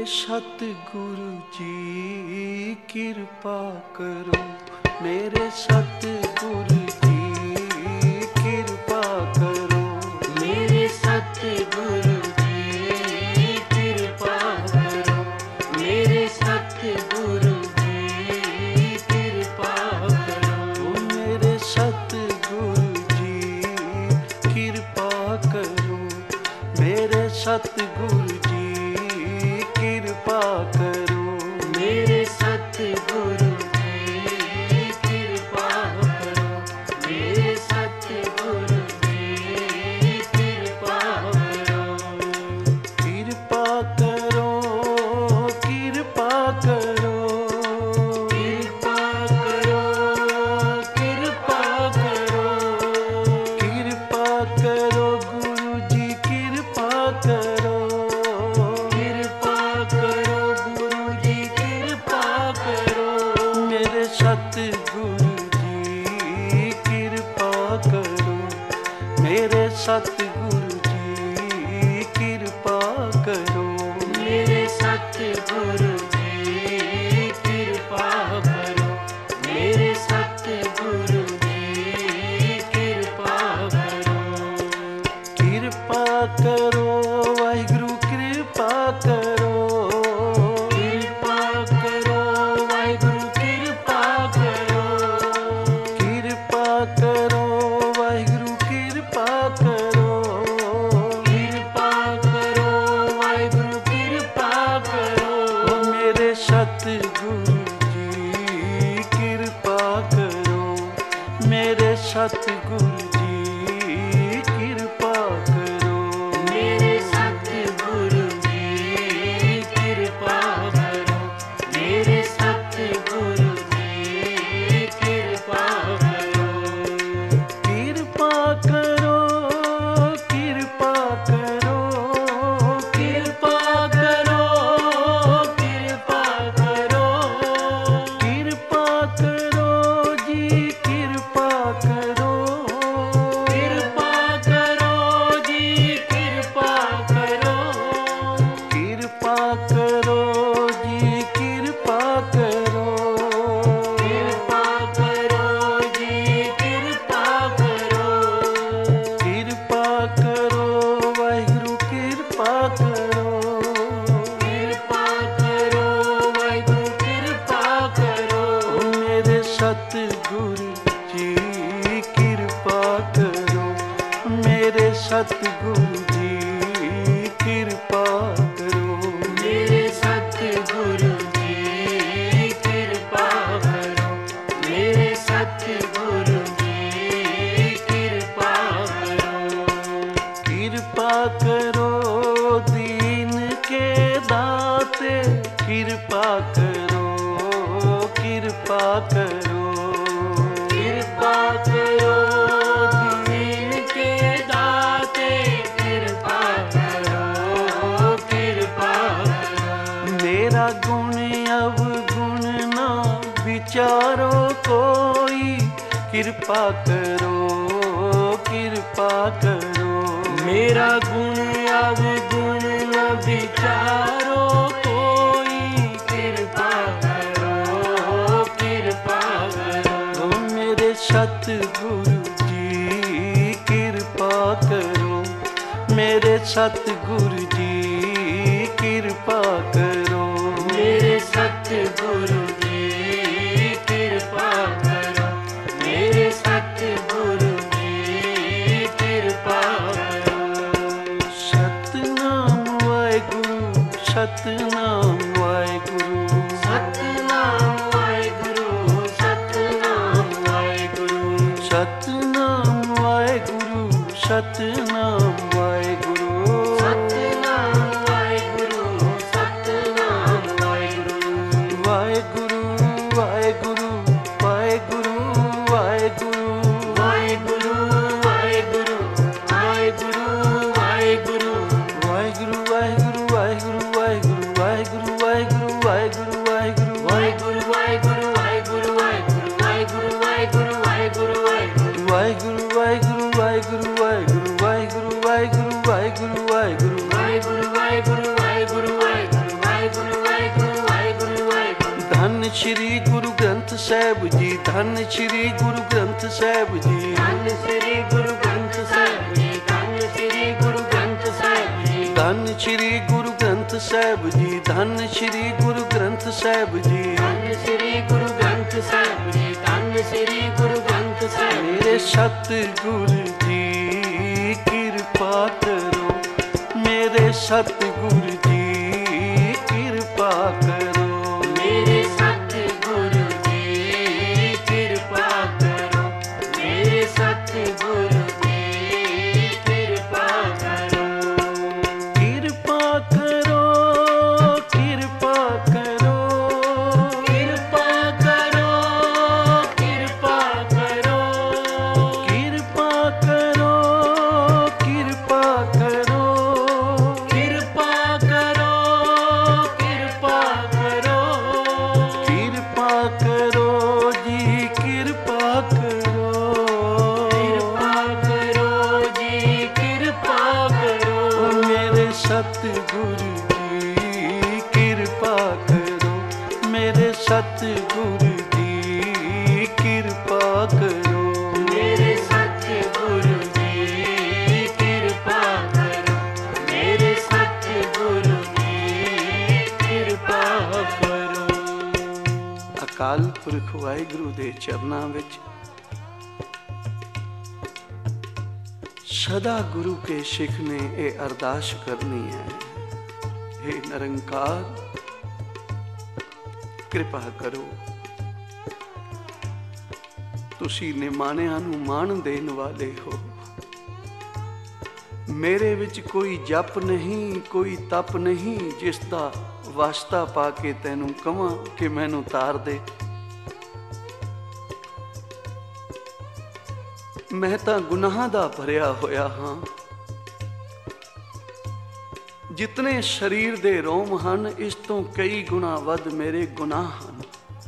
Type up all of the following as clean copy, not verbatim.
सतगुरु जी कृपा करो, मेरे सतगुरु जी कृपा करो, मेरे सतगुरु जी कृपा करो, मेरे सतगुरु जी कृपा करो, मेरे सतगुरु जी कृपा करो, मेरे सतगुरु जी कृपा करो, मेरे सतगुरु जी कृपा करो, मेरे सतगुरु जी कृपा करो, कृपा करो, कृपा करो, कृपा करो, कृपा करो, कृपा करो गुरु जी कृपा करो, कृपा करो गुरु जी कृपा करो, मेरे सतगुरु जी कृपा करो, मेरे सतगुरु जी कृपा करो, मेरे सतगुरु जी कृपा करो, मेरे सतगुरु जी कृपा करो, कृपा करो वाहिगुरु कृपा करो, कृपा करो वाहिगुरु कृपा करो, कृपा करो वाहिगुरु कृपा करो, कृपा करो वाहिगुरु कृपा करो, मेरे सतगुरु जी कृपा करो, मेरे सतगुरु जी कृपा करो, मेरे सतगुरु जी कृपा करो, मेरे सतगुरु जी कृपा करो, कृपा करो, कृपा करो, कृपा करो, कृपा करो, कृपा करो जी कृपा करो, कृपा करो जी कृपा करो, कृपा करो जी कृपा करो, कृपा करो जी कृपा करो, कृपा करो वाहिगुरु कृपा करो, कृपा करो वाहिगुरु कृपा करो, मेरे सतगुरु जी कृपा करो, मेरे सतगुरु जी कृपा करो, मेरे सतगुरु जी कृपा करो, मेरे सतगुरु जी कृपा करो, कृपा करो दीन के दाते, कृपा करो, कृपा करो, कृपा करो दीन के दाते, कृपा करो, कृपा करो, मेरा गुण अवगुण ना विचारो कोई, कृपा करो, कृपा करो, मेरा गुण अवगुण न विचारो कोई, कृपा करो, कृपा करो, मेरे सतगुरु जी कृपा करो, मेरे सतगुरु जी कृपा करो, मेरे सतगुरु जी कृपा करो, मेरे सतगुरु जी कृपा करो, सतनाम वाहिगुरु, सतनाम वाहिगुरु, सतनाम वाहिगुरु, सतनाम वाहिगुरु, सतनाम वाहिगुरु, सतनाम वाहिगुरु, सतनाम वाहिगुरु, सतनाम वाहिगुरु, वाहिगुरु वाहिगुरु वाहिगुरु वाहिगुरु, वाहिगुरु वाहिगुरु वाहिगुरु वाहिगुरु, वाहिगुरु वाहिगुरु वाहिगुरु वाहिगुरु वाहिगुरु वाहिगुरु वाहिगुरु वाहिगुरु वाहिगुरु वाहिगुरु वाहिगुरु वाहिगुरु वाहिगुरु वाहिगुरु वाहिगुरु वाहिगुरु, वाहिगुरु वाहिगुरु वाहिगुरु वाहिगुरु वाहिगुरु वाहिगुरु वाहिगुरु वाहिगुरु वाहिगुरु वाहिगुरु वाहिगुरु वाहिगुरु वाहिगुरु श्री गुरु ग्रंथ साहिब जी, धन श्री गुरु ग्रंथ साहिब जी, ਧੰਨ ਸ੍ਰੀ ਗੁਰੂ ਗ੍ਰੰਥ ਸਾਹਿਬ ਜੀ, ਧੰਨ ਸ੍ਰੀ ਗੁਰੂ ਗ੍ਰੰਥ ਸਾਹਿਬ ਜੀ, धन श्री गुरु ग्रंथ साहिब जी, धन श्री गुरु ग्रंथ साहिब जी। ਧੰਨ ਸ੍ਰੀ ਗੁਰੂ ਗ੍ਰੰਥ ਸਾਹਿਬ ਜੀ, ਧੰਨ ਸ੍ਰੀ ਗੁਰੂ ਗ੍ਰੰਥ ਸਾਹਿਬ ਜੀ। मेरे सतगुरु जी कृपा करो, मेरे सतगुरु जी कृपा करो, ਮੇਰੇ ਸਤਿਗੁਰੂ ਜੀ ਕਿਰਪਾ ਕਰੋ, ਮੇਰੇ ਸਤਿਗੁਰੂ ਜੀ ਕਿਰਪਾ ਕਰੋ। कृपा करो, कृपा करो, ਕਿਰਪਾ ਕਰੋ, ਕਿਰਪਾ ਕਰੋ, कृपा करो, कृपा करो, ਕਿਰਪਾ ਕਰੋ, ਕਿਰਪਾ ਕਰੋ, कृपा करो जी कृपा करो, ਕਿਰਪਾ ਕਰੋ ਜੀ ਕਿਰਪਾ ਕਰੋ। मेरे सतगुरु जी कृपा करो, मेरे सतगुरु जी कृपा करो, ਮੇਰੇ ਸਤਿਗੁਰੂ ਜੀ ਕਿਰਪਾ ਕਰੋ, ਮੇਰੇ ਸਤਿਗੁਰੂ ਜੀ ਕਿਰਪਾ ਕਰੋ। ਅਕਾਲ ਪੁਰਖ ਵਾਹਿਗੁਰੂ ਦੇ ਚਰਨਾਂ ਵਿੱਚ ਸਦਾ ਗੁਰੂ ਕੇ ਸਿੱਖ ਨੇ ਇਹ ਅਰਦਾਸ ਕਰਨੀ ਹੈ, हे ਨਿਰੰਕਾਰ ਕਿਰਪਾ ਕਰੋ, ਤੁਸੀਂ ਨਿਮਾਣਿਆਂ ਨੂੰ ਮਾਣ ਦੇਣ ਵਾਲੇ ਹੋ। ਮੇਰੇ ਵਿੱਚ ਕੋਈ ਜਪ ਨਹੀਂ, ਕੋਈ ਤਪ ਨਹੀਂ, ਜਿਸ ਦਾ ਵਾਸਤਾ ਪਾ ਕੇ ਤੈਨੂੰ ਕਵਾਂ ਕਿ ਮੈਨੂੰ ਤਾਰ ਦੇ। ਮੈਂ ਤਾਂ ਗੁਨਾਹਾਂ ਦਾ ਭਰਿਆ ਹੋਇਆ ਹਾਂ, ਜਿਤਨੇ ਸਰੀਰ ਦੇ ਰੋਮ ਹਨ ਇਸ ਤੋਂ ਕਈ ਗੁਣਾ ਵੱਧ ਮੇਰੇ ਗੁਨਾਹ ਹਨ।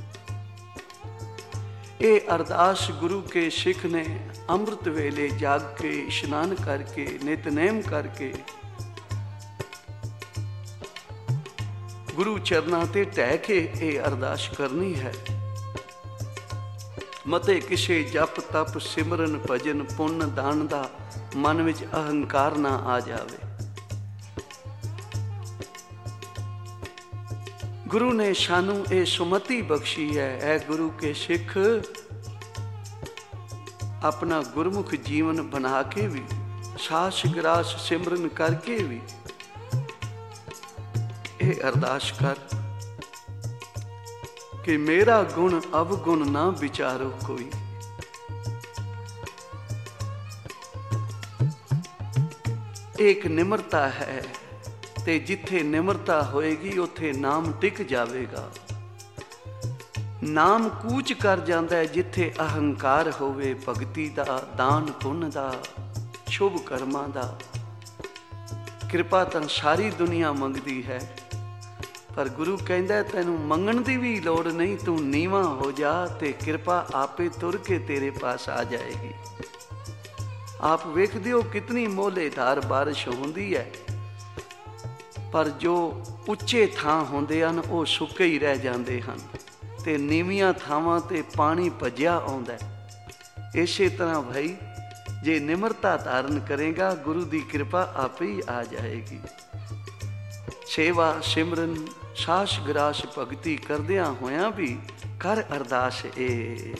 ਇਹ ਅਰਦਾਸ ਗੁਰੂ ਕੇ ਸਿੱਖ ਨੇ ਅੰਮ੍ਰਿਤ ਵੇਲੇ ਜਾਗ ਕੇ ਇਸ਼ਨਾਨ ਕਰਕੇ ਨਿਤਨੇਮ ਕਰਕੇ ਗੁਰੂ ਚਰਨਾਂ ਤੇ ਟਹਿ ਕੇ ਇਹ ਅਰਦਾਸ ਕਰਨੀ ਹੈ। ਮਤੇ ਕਿਸੇ ਜਪ ਤਪ ਸਿਮਰਨ ਭਜਨ ਪੁੰਨ ਦਾਨ ਦਾ ਮਨ ਵਿੱਚ ਅਹੰਕਾਰ ਨਾ ਆ ਜਾਵੇ। ਗੁਰੂ ਨੇ ਸਾਨੂੰ ਇਹ ਸੁਮਤੀ ਬਖਸ਼ੀ ਹੈ, ਐ ਗੁਰੂ ਕੇ ਸਿੱਖ ਆਪਣਾ ਗੁਰਮੁਖ ਜੀਵਨ ਬਣਾ ਕੇ ਵੀ, ਸਾਸ ਗਰਾਸ ਸਿਮਰਨ ਕਰਕੇ ਵੀ ਇਹ ਅਰਦਾਸ ਕਰ ਕਿ ਮੇਰਾ ਗੁਣ ਅਵਗੁਣ ਨਾ ਵਿਚਾਰੋ ਕੋਈ। ਇੱਕ ਨਿਮਰਤਾ ਹੈ ਤੇ ਜਿੱਥੇ ਨਿਮਰਤਾ ਹੋਏਗੀ ਉੱਥੇ ਨਾਮ ਟਿਕ ਜਾਵੇਗਾ। ਨਾਮ ਕੂਚ ਕਰ ਜਾਂਦਾ ਹੈ ਜਿੱਥੇ ਅਹੰਕਾਰ ਹੋਵੇ, ਭਗਤੀ ਦਾ, ਦਾਨ ਪੁੰਨ ਦਾ, ਸ਼ੁਭ ਕਰਮਾਂ ਦਾ। ਕਿਰਪਾ ਤਾਂ ਸਾਰੀ ਦੁਨੀਆ ਮੰਗਦੀ ਹੈ, ਪਰ ਗੁਰੂ ਕਹਿੰਦਾ ਤੈਨੂੰ ਮੰਗਣ ਦੀ ਵੀ ਲੋੜ ਨਹੀਂ, ਤੂੰ ਨੀਵਾਂ ਹੋ ਜਾ ਤੇ ਕਿਰਪਾ ਆਪੇ ਤੁਰ ਕੇ ਤੇਰੇ ਪਾਸ ਆ ਜਾਏਗੀ। ਆਪ ਵੇਖਦੇ ਹੋ ਕਿਤਨੀ ਮੋਹਲੇਦਾਰ ਬਾਰਿਸ਼ ਹੁੰਦੀ ਹੈ, ਪਰ ਜੋ ਉੱਚੇ ਥਾਂ ਹੁੰਦੇ ਹਨ ਉਹ ਸੁੱਕੇ ਹੀ ਰਹਿ ਜਾਂਦੇ ਹਨ ਤੇ ਨੀਵੀਆਂ ਥਾਵਾਂ ਤੇ ਪਾਣੀ ਭੱਜਿਆ ਆਉਂਦਾ ਹੈ। ਇਸੇ ਤਰ੍ਹਾਂ ਭਾਈ ਜੇ ਨਿਮਰਤਾ ਧਾਰਨ ਕਰੇਗਾ ਗੁਰੂ ਦੀ ਕਿਰਪਾ ਆਪੇ ਹੀ ਆ ਜਾਏਗੀ। ਸੇਵਾ ਸਿਮਰਨ ਸਾਸ ਗਰਾਸ ਭਗਤੀ ਕਰਦਿਆਂ ਹੋਇਆਂ ਵੀ ਕਰ ਅਰਦਾਸ ਏ।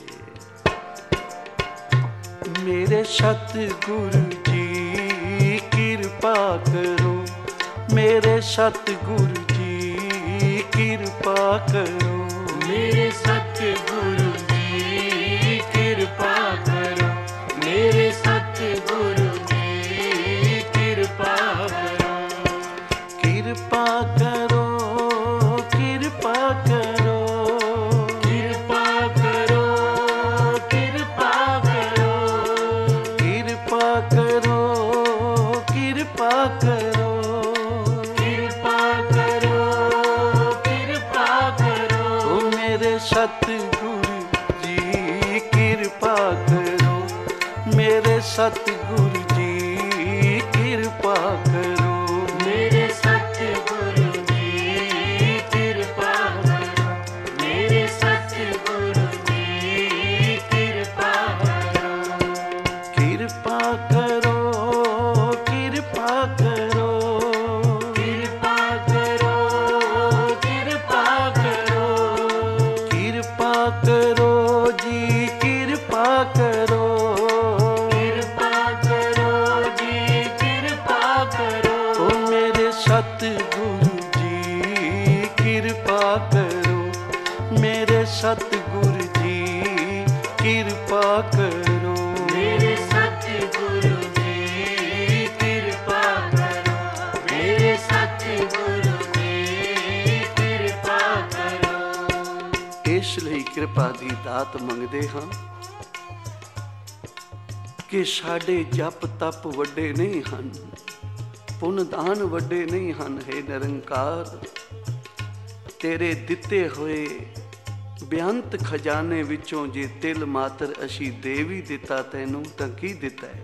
ਮੇਰੇ ਸਤਿਗੁਰੂ ਜੀ ਕਿਰਪਾ ਕਰੋ, ਮੇਰੇ ਸਤਿਗੁਰੂ ਜੀ ਕਿਰਪਾ ਕਰੋ, ਮੇਰੇ ਸਤਿਗੁਰੂ ਜੀ ਕਿਰਪਾ ਕਰੋ, ਮੇਰੇ ਸਤਿਗੁਰੂ ਜੀ ਕਿਰਪਾ ਕਰੋ। ਕਿਰਪਾ ਕਰੋ, ਕਿਰਪਾ ਕਰੋ, ਕਿਰਪਾ ਕਰੋ, ਕਿਰਪਾ ਕਰੋ, ਕਿਰਪਾ ਕਰੋ, ਕਿਰਪਾ ਕਰੋ, ਕਿਰਪਾ ਕਰੋ, ਕਿਰਪਾ ਕਰੋ। ਓ ਮੇਰੇ ਸਤਿਗੁਰੂ ਜੀ ਕਿਰਪਾ ਕਰੋ, ਮੇਰੇ ਸਤਿਗੁਰੂ ਜੀ ਕਿਰਪਾ ਕਰੋ, ਮੇਰੇ ਸਤਿਗੁਰੂ ਜੀ ਕਿਰਪਾ ਕਰੋ, ਮੇਰੇ ਦੀ ਦਾਤ ਮੰਗਦੇ ਹਾਂ ਕਿ ਸਾਡੇ ਜਪ ਤਪ ਵੱਡੇ ਨਹੀਂ ਹਨ, ਪੁੰਨ ਦਾਨ ਵੱਡੇ ਨਹੀਂ ਹਨ। ਹੈ ਨਿਰੰਕਾਰ, ਤੇਰੇ ਦਿੱਤੇ ਹੋਏ ਬੇਅੰਤ ਖਜ਼ਾਨੇ ਵਿੱਚੋਂ ਜੇ ਤਿਲ ਮਾਤਰ ਅਸੀਂ ਦੇ ਵੀ ਦਿੱਤਾ ਤੈਨੂੰ ਤਾਂ ਕੀ ਦਿੱਤਾ ਹੈ?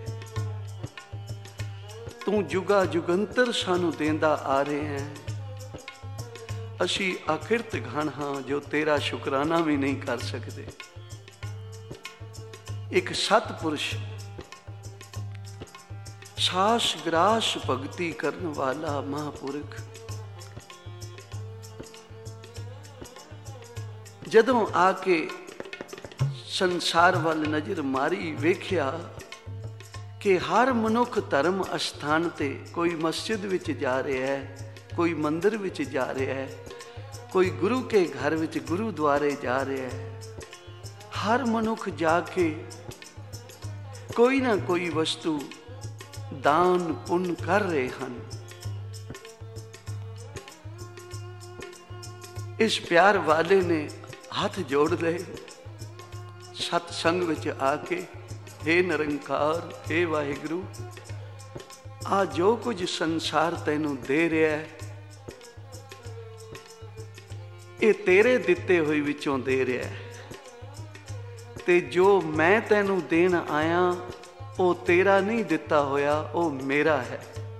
ਤੂੰ ਜੁਗਾ ਜੁਗੰਤਰ ਸਾਨੂੰ ਦੇਂਦਾ ਆ ਰਹੇ ਹੈ। ਅਸੀਂ ਅਕਿਰਤ ਘਣ ਹਾਂ ਜੋ ਤੇਰਾ ਸ਼ੁਕਰਾਨਾ ਵੀ ਨਹੀਂ ਕਰ ਸਕਦੇ। ਇੱਕ ਸਤਪੁਰਸ਼ ਸਾਸ ਗ੍ਰਾਸ ਭਗਤੀ ਕਰਨ ਵਾਲਾ ਮਹਾਂਪੁਰਖ ਜਦੋਂ ਆ ਕੇ ਸੰਸਾਰ ਵੱਲ ਨਜ਼ਰ ਮਾਰੀ, ਵੇਖਿਆ ਕਿ ਹਰ ਮਨੁੱਖ ਧਰਮ ਅਸਥਾਨ ਤੇ ਕੋਈ ਮਸਜਿਦ ਵਿੱਚ ਜਾ ਰਿਹਾ ਹੈ, ਕੋਈ ਮੰਦਿਰ ਵਿੱਚ ਜਾ ਰਿਹਾ ਹੈ, ਕੋਈ ਗੁਰੂ ਕੇ ਘਰ ਵਿੱਚ ਗੁਰੂਦੁਆਰੇ ਜਾ ਰਿਹਾ ਹੈ। ਹਰ ਮਨੁੱਖ ਜਾ ਕੇ ਕੋਈ ਨਾ ਕੋਈ ਵਸਤੂ ਦਾਨ ਪੁੰਨ ਕਰ ਰਹੇ ਹਨ। ਇਸ ਪਿਆਰ ਵਾਲੇ ਨੇ ਹੱਥ ਜੋੜ ਲਏ ਸਤਸੰਗ ਵਿੱਚ ਆ ਕੇ, ਹੇ ਨਿਰੰਕਾਰ, ਹੇ ਵਾਹਿਗੁਰੂ, ਆ ਜੋ ਕੁਝ ਸੰਸਾਰ ਤੈਨੂੰ ਦੇ ਰਿਹਾ ਹੈ, ਇਹ ਤੇਰੇ ਦਿੱਤੇ ਹੋਏ ਵਿੱਚੋਂ ਦੇ ਰਿਹਾ ਹੈ, ਤੇ ਜੋ ਮੈਂ ਤੈਨੂੰ ਦੇਣ ਆਇਆ ਉਹ ਤੇਰਾ ਨਹੀਂ ਦਿੱਤਾ ਹੋਇਆ, ਉਹ ਮੇਰਾ ਹੈ।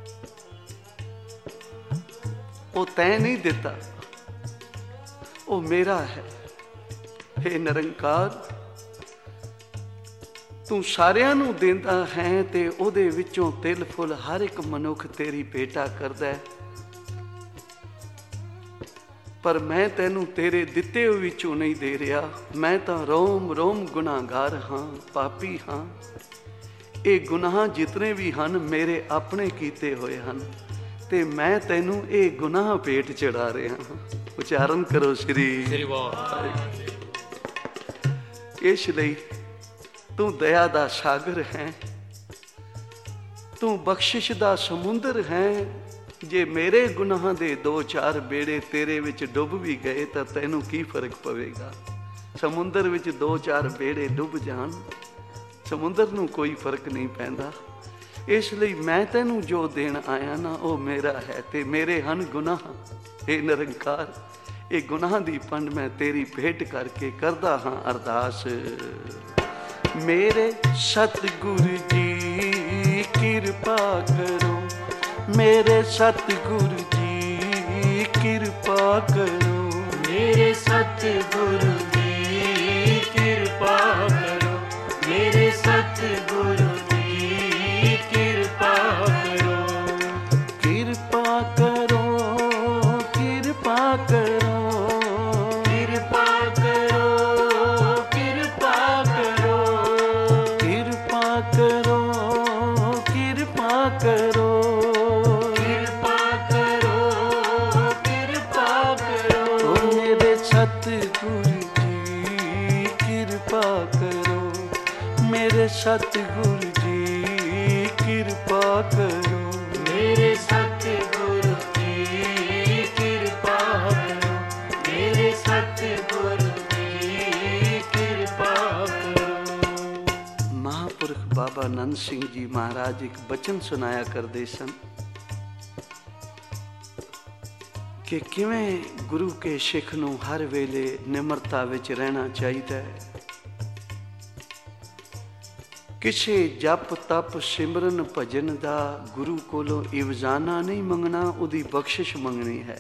ਉਹ ਤੈਂ ਨਹੀਂ ਦਿੱਤਾ, ਉਹ ਮੇਰਾ ਹੈ। ਹੇ ਨਿਰੰਕਾਰ, ਤੂੰ ਸਾਰਿਆਂ ਨੂੰ ਦਿੰਦਾ ਹੈ ਤੇ ਉਹਦੇ ਵਿੱਚੋਂ ਤਿਲ ਫੁੱਲ ਹਰ ਇੱਕ ਮਨੁੱਖ ਤੇਰੀ ਭੇਟਾ ਕਰਦਾ ਹੈ, ਪਰ ਮੈਂ ਤੈਨੂੰ ਤੇਰੇ ਦਿੱਤੇ ਹੋਏ ਵਿੱਚੋਂ ਨਹੀਂ ਦੇ ਰਿਹਾ। ਮੈਂ ਤਾਂ ਰੋਮ ਰੋਮ ਗੁਨਾਹਗਾਰ ਹਾਂ, ਪਾਪੀ ਹਾਂ। ਇਹ ਗੁਨਾਹ ਜਿਤਨੇ ਵੀ ਹਨ ਮੇਰੇ ਆਪਣੇ ਕੀਤੇ ਹੋਏ ਹਨ, ਤੇ ਮੈਂ ਤੈਨੂੰ ਇਹ ਗੁਨਾਹ ਭੇਟ ਚੜਾ ਰਿਹਾ ਹਾਂ। ਉਚਾਰਨ ਕਰੋ ਸ੍ਰੀ ਵਾਹਿਗੁਰੂ। ਇਸ ਲਈ ਤੂੰ ਦਇਆ ਦਾ ਸਾਗਰ ਹੈ, ਤੂੰ ਬਖਸ਼ਿਸ਼ ਦਾ ਸਮੁੰਦਰ ਹੈ। ਜੇ ਮੇਰੇ ਗੁਨਾਹਾਂ ਦੇ 2-4 ਬੇੜੇ ਤੇਰੇ ਵਿੱਚ ਡੁੱਬ ਵੀ ਗਏ ਤਾਂ ਤੈਨੂੰ ਕੀ ਫਰਕ ਪਵੇਗਾ? ਸਮੁੰਦਰ ਵਿੱਚ 2-4 ਬੇੜੇ ਡੁੱਬ ਜਾਣ, ਸਮੁੰਦਰ ਨੂੰ ਕੋਈ ਫਰਕ ਨਹੀਂ ਪੈਂਦਾ। ਇਸ ਲਈ ਮੈਂ ਤੈਨੂੰ ਜੋ ਦੇਣ ਆਇਆ ਨਾ ਉਹ ਮੇਰਾ ਹੈ, ਤੇ ਮੇਰੇ ਹਨ ਗੁਨਾਹ। ਇਹ ਨਿਰੰਕਾਰ, ਇਹ ਗੁਨਾਹ ਦੀ ਪੰਡ ਮੈਂ ਤੇਰੀ ਭੇਟ ਕਰਕੇ ਕਰਦਾ ਹਾਂ ਅਰਦਾਸ। ਮੇਰੇ ਸਤਿਗੁਰੂ ਜੀ ਕਿਰਪਾ ਕਰੋ, ਮੇਰੇ ਸਤਿਗੁਰੂ ਜੀ ਕਿਰਪਾ ਕਰੋ, ਮੇਰੇ ਸਤਿਗੁਰੂ ਜੀ ਕਿਰਪਾ ਕਰੋ, ਮੇਰੇ ਸਤਿਗੁਰੂ ਜੀ ਕਿਰਪਾ ਕਰੋ। ਕਿਰਪਾ ਕਰੋ, ਕਿਰਪਾ ਕਰੋ, ਕਿਰਪਾ ਕਰੋ, ਕਿਰਪਾ ਕਰੋ, ਕਿਰਪਾ ਕਰੋ, ਕਿਰਪਾ ਕਰੋ, ਕਿਰਪਾ ਕਰੋ, ਕਿਰਪਾ ਕਰੋ। ਓ ਮੇਰੇ ਸਤਿਗੁਰੂ ਜੀ ਕਿਰਪਾ ਕਰੋ, ਮੇਰੇ ਸਤਿਗੁਰੂ ਜੀ ਕਿਰਪਾ ਕਰੋ, ਮੇਰੇ ਸਤਿਗੁਰੂ ਜੀ ਕਿਰਪਾ ਕਰੋ, ਮੇਰੇ ਸਤਿਗੁਰੂ ਜੀ ਕਿਰਪਾ ਕਰੋ। ਮਹਾਂਪੁਰਖ ਬਾਬਾ ਆਨੰਦ ਸਿੰਘ ਜੀ ਮਹਾਰਾਜ ਇੱਕ ਬਚਨ ਸੁਣਾਇਆ ਕਰਦੇ ਸਨ ਕਿ ਕਿਵੇਂ ਗੁਰੂ ਕੇ ਸਿੱਖ ਨੂੰ ਹਰ ਵੇਲੇ ਨਿਮਰਤਾ ਵਿੱਚ ਰਹਿਣਾ ਚਾਹੀਦਾ ਹੈ। ਕਿਸੇ ਜਪ ਤਪ ਸਿਮਰਨ ਭਜਨ ਦਾ ਗੁਰੂ ਕੋਲੋਂ ਇਵਜ਼ਾਨਾ ਨਹੀਂ ਮੰਗਣਾ, ਉਹਦੀ ਬਖਸ਼ਿਸ਼ ਮੰਗਣੀ ਹੈ।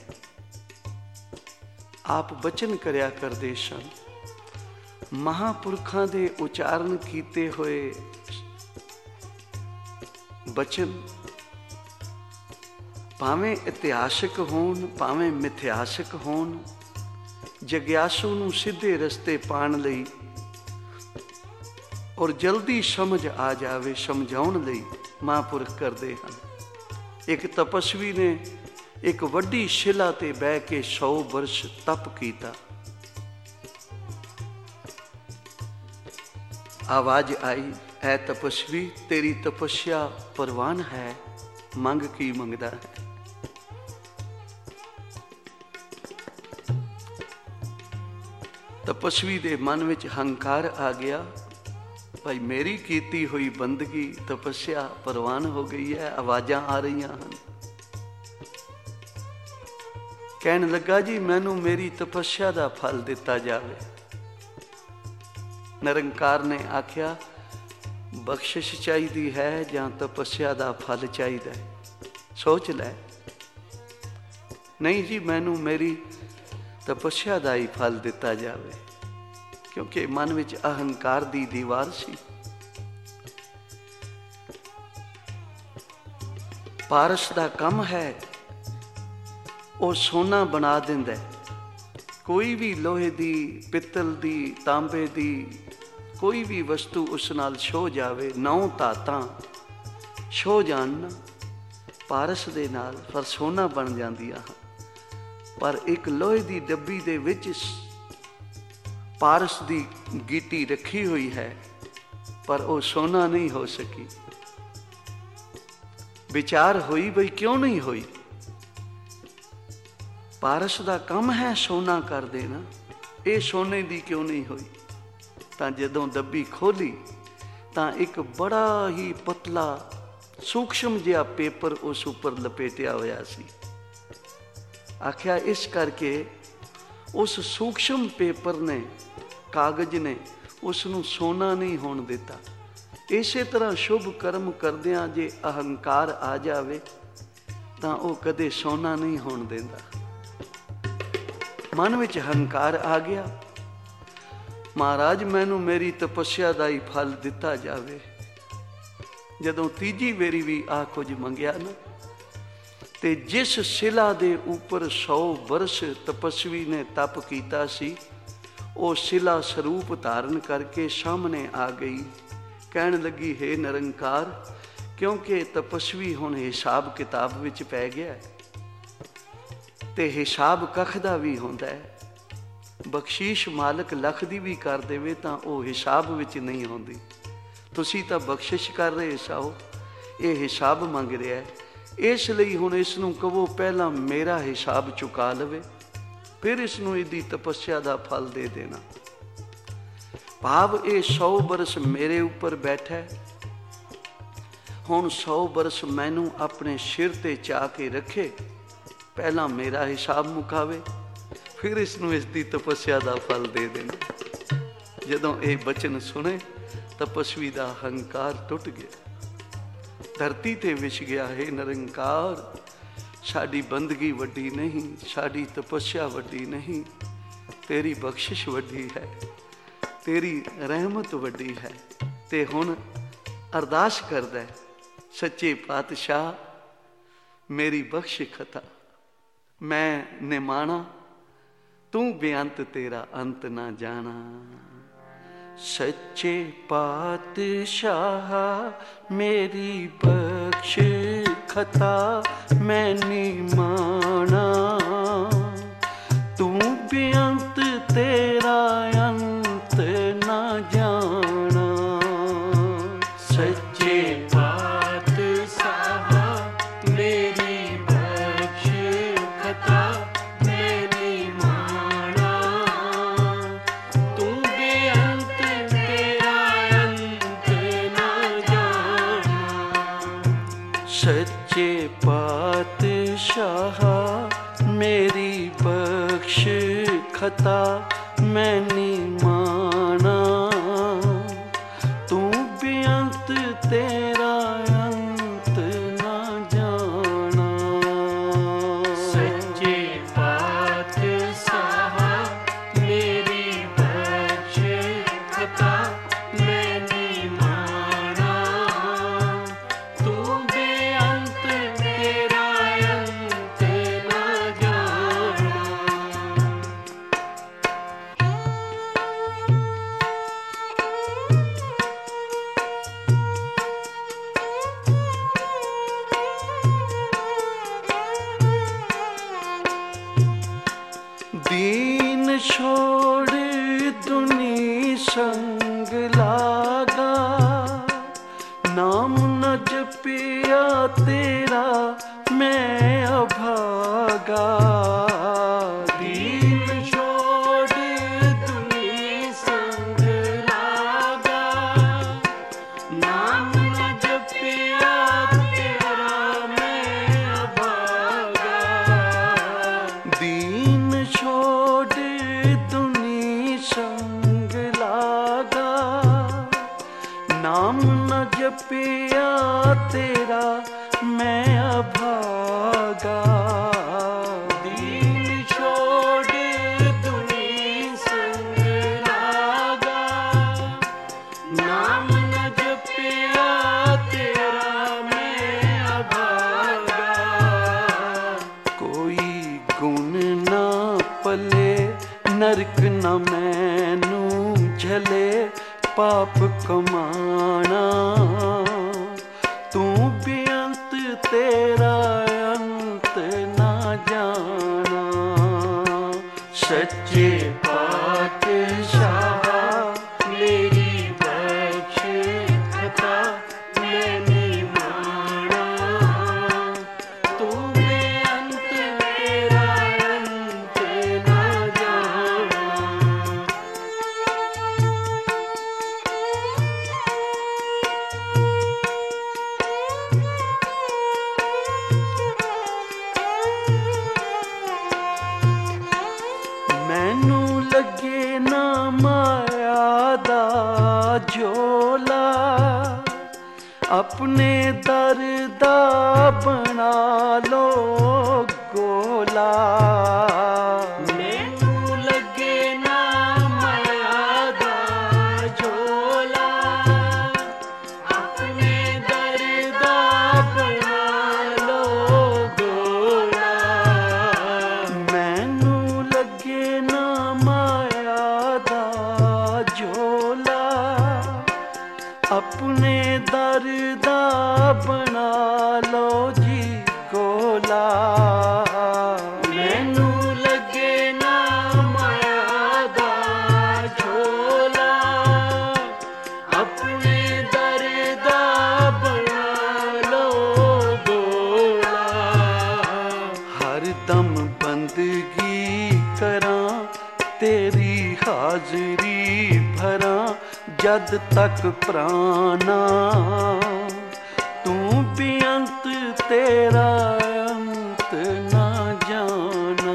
ਆਪ ਬਚਨ ਕਰਿਆ ਕਰਦੇ ਸਨ, ਮਹਾਂਪੁਰਖਾਂ ਦੇ ਉਚਾਰਨ ਕੀਤੇ ਹੋਏ ਬਚਨ ਭਾਵੇਂ ਇਤਿਹਾਸਕ ਹੋਣ ਭਾਵੇਂ ਮਿਥਿਹਾਸਕ ਹੋਣ, ਜਗਿਆਸੂ ਨੂੰ ਸਿੱਧੇ ਰਸਤੇ ਪਾਉਣ ਲਈ ਔਰ ਜਲਦੀ ਸਮਝ ਆ ਜਾਵੇ ਸਮਝਾਉਣ ਲਈ ਮਹਾਂਪੁਰਖ ਕਰਦੇ ਹਨ। ਇੱਕ ਤਪਸਵੀ ਨੇ ਇੱਕ ਵੱਡੀ ਸ਼ਿਲਾ ਤੇ ਬਹਿ ਕੇ 100 ਵਰਸ਼ ਤਪ ਕੀਤਾ। ਆਵਾਜ਼ ਆਈ, ਐ ਤਪਸਵੀ, ਤੇਰੀ ਤਪੱਸਿਆ ਪ੍ਰਵਾਨ ਹੈ, ਮੰਗ ਕੀ ਮੰਗਦਾ ਹੈ? ਤਪਸਵੀ ਦੇ ਮਨ ਵਿੱਚ ਹੰਕਾਰ ਆ ਗਿਆ, ਭਾਈ ਮੇਰੀ ਕੀਤੀ ਹੋਈ ਬੰਦਗੀ ਤਪੱਸਿਆ ਪ੍ਰਵਾਨ ਹੋ ਗਈ ਹੈ। ਆਵਾਜ਼ਾਂ ਆ ਰਹੀਆਂ ਹਨ। ਕਹਿਣ ਲੱਗਾ ਜੀ ਮੈਨੂੰ ਮੇਰੀ ਤਪੱਸਿਆ ਦਾ ਫਲ ਦਿੱਤਾ ਜਾਵੇ। ਨਿਰੰਕਾਰ ਨੇ ਆਖਿਆ ਬਖਸ਼ਿਸ਼ ਚਾਹੀਦੀ ਹੈ ਜਾਂ ਤਪੱਸਿਆ ਦਾ ਫਲ ਚਾਹੀਦਾ ਹੈ, ਸੋਚ ਲੈ। ਨਹੀਂ ਜੀ ਮੈਨੂੰ ਮੇਰੀ ਤਪੱਸਿਆ ਦਾ ਹੀ ਫਲ ਦਿੱਤਾ ਜਾਵੇ, ਕਿਉਂਕਿ ਮਨ ਵਿੱਚ ਅਹੰਕਾਰ ਦੀ ਦੀਵਾਰ ਸੀ। ਪਾਰਸ ਦਾ ਕੰਮ ਹੈ, ਉਹ ਸੋਨਾ ਬਣਾ ਦਿੰਦਾ। ਕੋਈ ਵੀ ਲੋਹੇ ਦੀ, ਪਿੱਤਲ ਦੀ, ਤਾਂਬੇ ਦੀ ਕੋਈ ਵੀ ਵਸਤੂ ਉਸ ਨਾਲ ਛੋ ਜਾਵੇ, 9 ਧਾਤਾਂ ਛੋ ਜਾਣ ਨਾ ਪਾਰਸ ਦੇ ਨਾਲ, ਪਰ ਸੋਨਾ ਬਣ ਜਾਂਦੀਆਂ ਹਨ। ਪਰ ਇੱਕ ਲੋਹੇ ਦੀ ਡੱਬੀ ਦੇ ਵਿੱਚ ਪਾਰਸ ਦੀ ਗੀਟੀ ਰੱਖੀ ਹੋਈ ਹੈ, ਪਰ ਉਹ ਸੋਨਾ ਨਹੀਂ ਹੋ ਸਕੀ। ਵਿਚਾਰ ਹੋਈ ਬਈ ਕਿਉਂ ਨਹੀਂ ਹੋਈ। ਪਾਰਸ ਦਾ ਕੰਮ ਹੈ ਸੋਨਾ ਕਰ ਦੇਣਾ, ਇਹ ਸੋਨੇ ਦੀ ਕਿਉਂ ਨਹੀਂ ਹੋਈ। ਤਾਂ ਜਦੋਂ ਡੱਬੀ ਖੋਲੀ ਤਾਂ ਇੱਕ ਬੜਾ ਹੀ ਪਤਲਾ ਸੂਖਸ਼ਮ ਜਿਹਾ ਪੇਪਰ ਉਸ ਉੱਪਰ ਲਪੇਟਿਆ ਹੋਇਆ ਸੀ। ਆਖਿਆ ਇਸ ਕਰਕੇ ਉਸ ਸੂਖਸ਼ਮ ਪੇਪਰ ਨੇ, ਕਾਗਜ਼ ਨੇ ਉਸ ਨੂੰ ਸੋਨਾ ਨਹੀਂ ਹੋਣ ਦਿੱਤਾ। ਇਸੇ ਤਰ੍ਹਾਂ ਸ਼ੁਭ ਕਰਮ ਕਰਦਿਆਂ ਜੇ ਅਹੰਕਾਰ ਆ ਜਾਵੇ ਤਾਂ ਉਹ ਕਦੇ ਸੋਨਾ ਨਹੀਂ ਹੋਣ ਦਿੰਦਾ। ਮਨ ਵਿੱਚ ਹੰਕਾਰ ਆ ਗਿਆ, ਮਹਾਰਾਜ ਮੈਨੂੰ ਮੇਰੀ ਤਪੱਸਿਆ ਦਾ ਹੀ ਫਲ ਦਿੱਤਾ ਜਾਵੇ। ਜਦੋਂ ਤੀਜੀ ਵਾਰੀ ਵੀ ਆ ਕੁਝ ਮੰਗਿਆ ਨਾ, ਤੇ ਜਿਸ ਸ਼ਿਲਾ ਦੇ ਉੱਪਰ 100 ਵਰਸ਼ ਤਪਸਵੀ ਨੇ ਤਪ ਕੀਤਾ ਸੀ, ਉਹ ਸ਼ਿਲਾ ਸਰੂਪ ਧਾਰਨ ਕਰਕੇ ਸਾਹਮਣੇ ਆ ਗਈ। ਕਹਿਣ ਲੱਗੀ ਹੈ ਨਿਰੰਕਾਰ, ਕਿਉਂਕਿ ਤਪਸਵੀ ਹੁਣ ਹਿਸਾਬ ਕਿਤਾਬ ਵਿੱਚ ਪੈ ਗਿਆ ਤੇ ਹਿਸਾਬ ਕੱਖ ਦਾ ਵੀ ਹੁੰਦਾ ਹੈ। ਬਖਸ਼ੀਸ਼ ਮਾਲਕ ਲੱਖ ਦੀ ਵੀ ਕਰ ਦੇਵੇ ਤਾਂ ਉਹ ਹਿਸਾਬ ਵਿੱਚ ਨਹੀਂ ਹੁੰਦੀ। ਤੁਸੀਂ ਤਾਂ ਬਖਸ਼ਿਸ਼ ਕਰ ਰਹੇ ਸਾਓ, ਇਹ ਹਿਸਾਬ ਮੰਗ ਰਿਹਾ ਹੈ। ਇਸ ਲਈ ਹੁਣ ਇਸ ਨੂੰ ਕਹੋ ਪਹਿਲਾਂ ਮੇਰਾ ਹਿਸਾਬ ਚੁਕਾ ਲਵੇ, ਫਿਰ ਇਸ ਨੂੰ ਇਹਦੀ ਤਪੱਸਿਆ ਦਾ ਫਲ ਦੇ ਦੇਣਾ। ਭਾਵ ਇਹ 100 ਬਰਸ ਮੇਰੇ ਉੱਪਰ ਬੈਠਾ, ਹੁਣ 100 ਬਰਸ ਮੈਨੂੰ ਆਪਣੇ ਸਿਰ ਤੇ ਚਾ ਕੇ ਰੱਖੇ, ਪਹਿਲਾਂ ਮੇਰਾ ਹਿਸਾਬ ਮੁਕਾਵੇ, ਫਿਰ ਇਸ ਨੂੰ ਇਸ ਦੀ ਤਪੱਸਿਆ ਦਾ ਫਲ ਦੇ ਦੇਣਾ। ਜਦੋਂ ਇਹ ਬਚਨ ਸੁਣੇ ਤਪਸਵੀ ਦਾ ਹੰਕਾਰ ਟੁੱਟ ਗਿਆ, ਧਰਤੀ ਤੇ ਵਿਛ ਗਿਆ। ਹੈ ਨਿਰੰਕਾਰ, ਸਾਡੀ ਬੰਦਗੀ ਵੱਡੀ ਨਹੀਂ, ਸਾਡੀ ਤਪੱਸਿਆ ਵੱਡੀ ਨਹੀਂ, ਤੇਰੀ ਬਖਸ਼ਿਸ਼ ਵੱਡੀ ਹੈ, ਤੇਰੀ ਰਹਿਮਤ ਵੱਡੀ ਹੈ। ਤੇ ਹੁਣ ਅਰਦਾਸ ਕਰਦਾ ਹੈ, ਸੱਚੇ ਪਾਤਸ਼ਾਹ ਮੇਰੀ ਬਖਸ਼ ਖਤਾ, ਮੈਂ ਨਿਮਾਣਾ, ਤੂੰ ਬੇਅੰਤ ਤੇਰਾ ਅੰਤ ਨਾ ਜਾਣਾ। ਸੱਚੇ ਪਾਤਸ਼ਾਹ ਮੇਰੀ ਬਖਸ਼ ਖਤਾ, ਮੈਂ ਨਿਮਾਣਾ, ਤੂੰ ਬੇਅੰਤ ਤੇਰਾ ਅੰਤ ਨਾ ਜਾਣਾ। ਸੱਚੇ ਪਾਤਸ਼ਾਹ ਮੇਰੀ ਬਖਸ਼ ਖਤਾ, ਮੈਂ ਨਿਮਾਣਾ, ਤੂੰ ਬੇਅੰਤ ਤੇਰਾ ਅੰਤ ਨਾ ਜਾਣਾ। ਸੱਚੇ ਪਾਤਸ਼ਾਹ ਮੇਰੀ ਬਖਸ਼ ਖਤਾ, ਮੈਂ ਨਿਮਾਣਾ, ਤੂੰ ਬੇਅੰਤ ਤੇਰਾ ਅੰਤ ਨਾ ਜਾਣਾ। ਸੱਚੇ ਪਾਤਸ਼ਾਹ ਮੇਰੀ ਬਖਸ਼ ਖਤਾ, ਮੈਂ ਨਿਮਾਣਾ, ਤੂੰ ਬੇਅੰਤ ਤੇਰਾ ਅੰਤ ਨਾ ਜਾਣਾ। दीन छोड़ दुनी संग लागा, नाम न जपिया तेरा मैं अभागा। दीन छोड़ दुनी पिया तेरा मैं अभागा। दीन छोड़ दुनी संग लागा, नाम न जपिया तेरा मैं अभागा। कोई गुण ना पले नरक न मैनू झले, पाप कमाना तू बेअंत तेरा अंत ना जाना। सच्चे पातशाह मेरी बख्श खता मैंने माना, तू बेअंत तेरा अंत ना जाना। मैनू लगे ना माया दा झोला, अपने दर दा बना लो गोला। मैनू लगे ना माया दा झोला, अपने दर दा बना लो गोला। मैनू लगे ना माया दा झोला, अपने दर दा बना लो जी गोला। मैनू लगे ना माया दा झोला, अपने दर दा बना लो गोला। हर दम बंदगी करां तेरी हाजरी भरां, जद तक प्राणा तू बेअंत तेरा अंत ना जाना।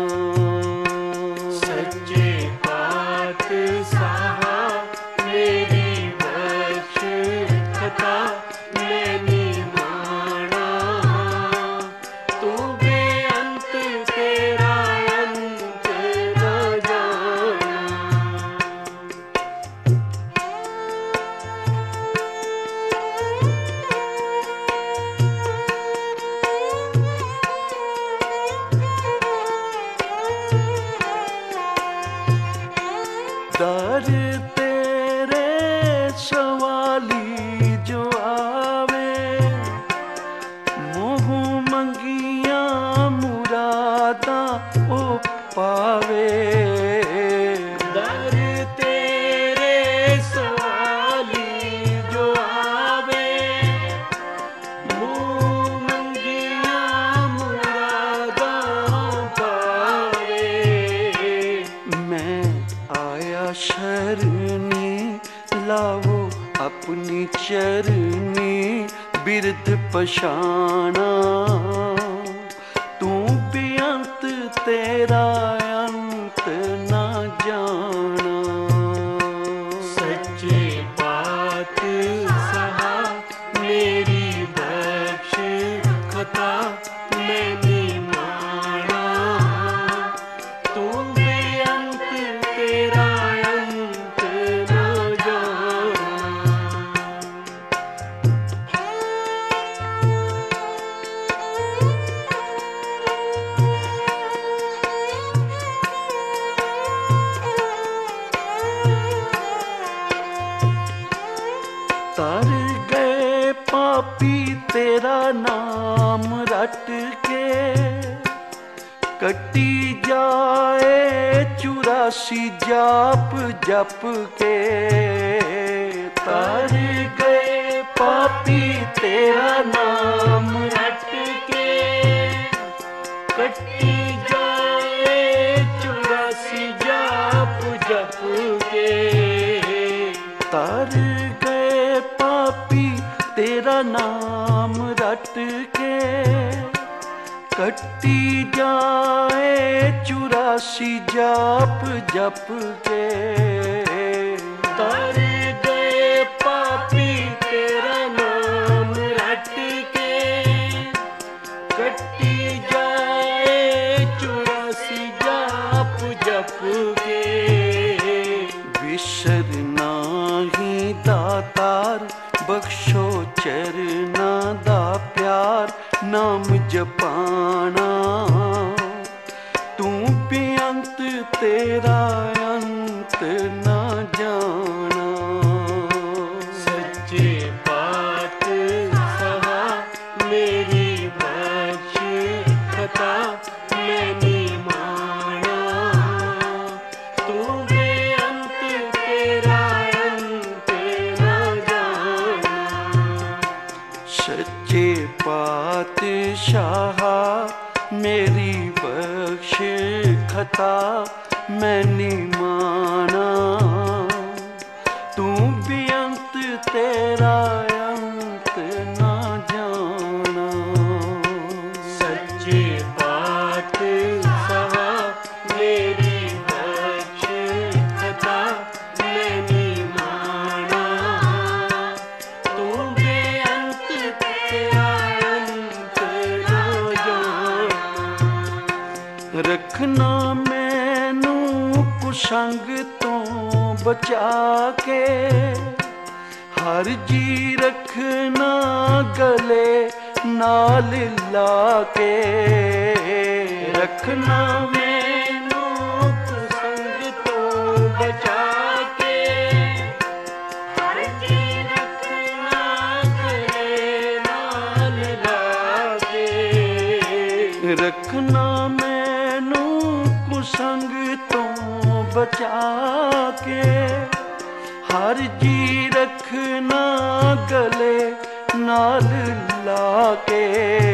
सच्चे पातशाह मेरी बख्श खता मैंने माना, तू बेअंत तेरा अंत ना जाना। दर तेरे सवाली जो आवे, मोह मंगिया मुरादा ओ पावे। दर तेरे सवाली जो आवे, मुँह मंगिया मुरादा पावे। मैं आया शरणी लावो अपनी चरनी, बिरद पशाना तू बेअंत तेरा अंत ना जाना। सच्चे पातशाह मेरी बख्श खता मैंने माना, तू बेअंत तेरा अंत ना जाना। तर गए पापी तेरा नाम रट के, कटी जाए 84 जाप जप के। तर गए पापी तेरा नाम रट के, कटी जाए 84 जाप जप के। तर गए पापी तेरा नाम रट के, कटी जाए 84 जाप जप के। तर गए पापी तेरा नाम दा प्यार नाम जपाना। तू बेअंत तेरा अंत ना जाना। सच्चे पातशाह मेरी बख्श खता मैंने माना। तू बेअंत तेरा अंत ना जाना। सच्चे पातशाह मेरी बख्श खता मैंने माना। तू बेअंत तेरा अंत ना जाना। सच्चे पातशाह मेरी बख्श खता मैंने माना। तू बेअंत तेरा अंत ना जाना। रखना मैनू कुसंग तो बचा के। हर जी रखना गले नाल ला के। रखना मैनू कुसंग तो बचा के। हर जी रखना गले नाल लाके। रखना मैनू कुसंग तो बचा के। हर जी रखना गले नाल ला के।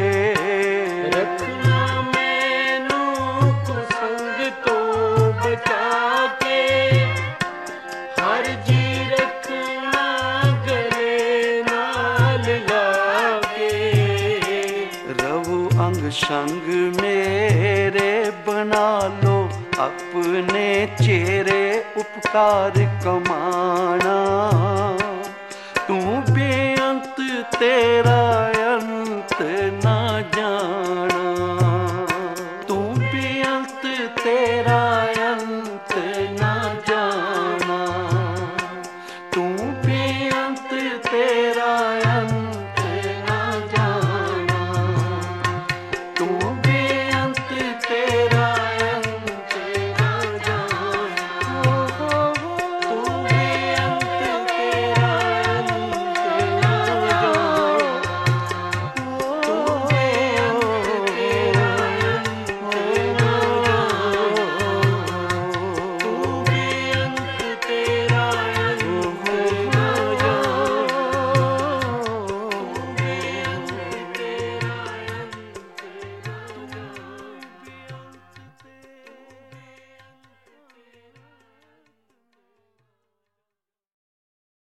रखना मैनू कुसंग तो बचा के। हर जी रखना गले नाल लाके। रवो अंग संग मेरे बना लो अपने चेहरे उपकार कमाना। तू बेअंत तेरा अंत ना जाना। तू बेअंत तेरा अंत ना जाना। तू बेअंत तेरा अंत